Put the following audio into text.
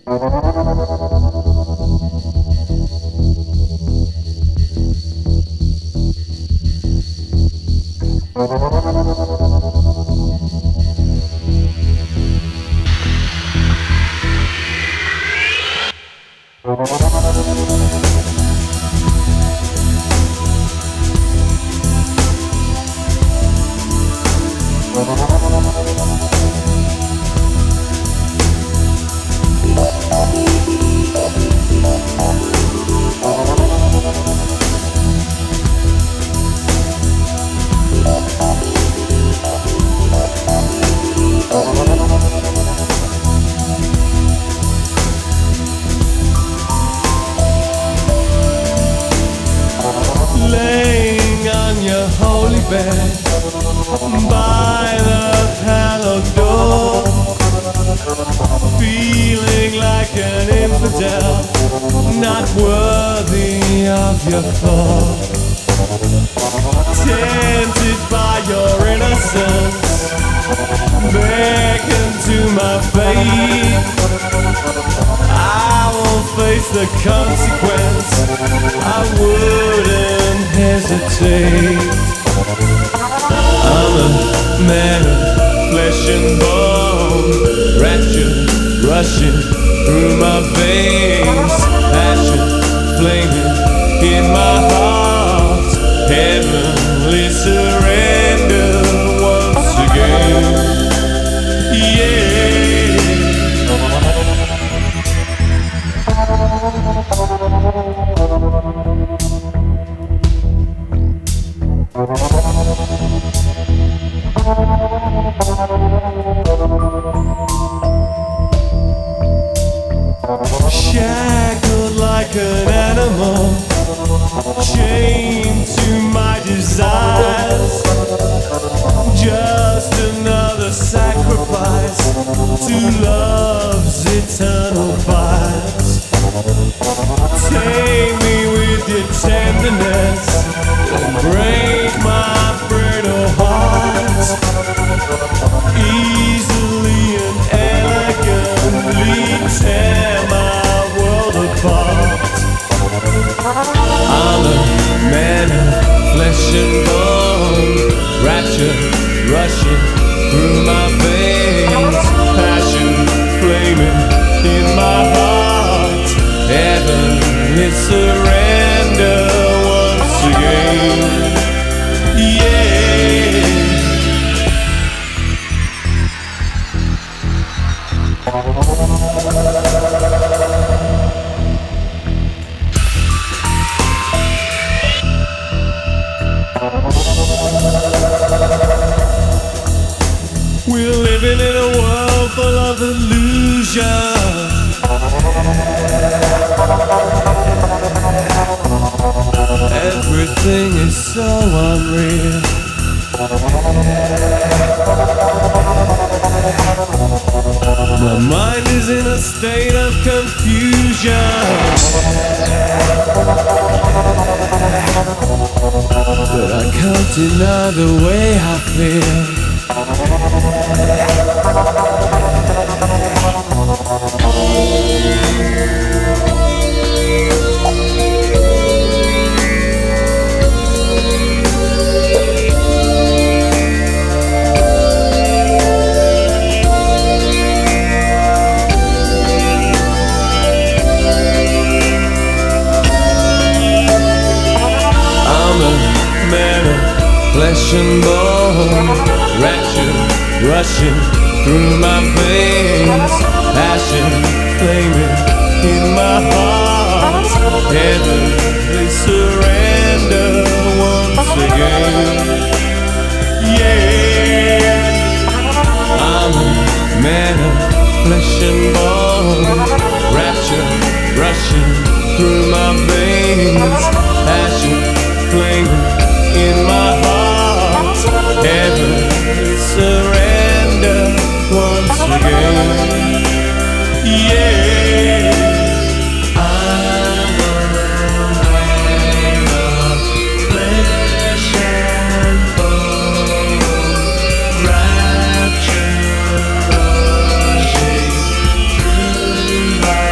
Laying on your holy bed by the hallowed door, feeling like an infidel, not worthy of your call. Tempted by your innocence, beckon to my fate. I will face the consequence, I wouldn't hesitate. I'm a man of flesh and bone, rapture rushing through my veins, passion flaming in my heart, heavenly surrender once again. Shackled like an animal, chained to my desires, just another sacrifice to love's eternal fires. Take me with your tenderness and break my brittle heart, easily and elegantly tear my world apart. I'm a man of flesh and bone, rapture rushing through my veins, passion flaming in my heart, heavenly surrender once again. We're living in a world full of illusion. Everything is so unreal. My mind is in a state of confusion, but I can't deny the way I feel. Flesh and bone, rapture rushing through my veins, passion flaming in my heart, heavenly surrender once again. I'm a man of flesh and bone, rapture rushing through my veins, passion flaming in my heart, heavenly surrender once again. I'm a man of flesh and bone, rapture rushing through my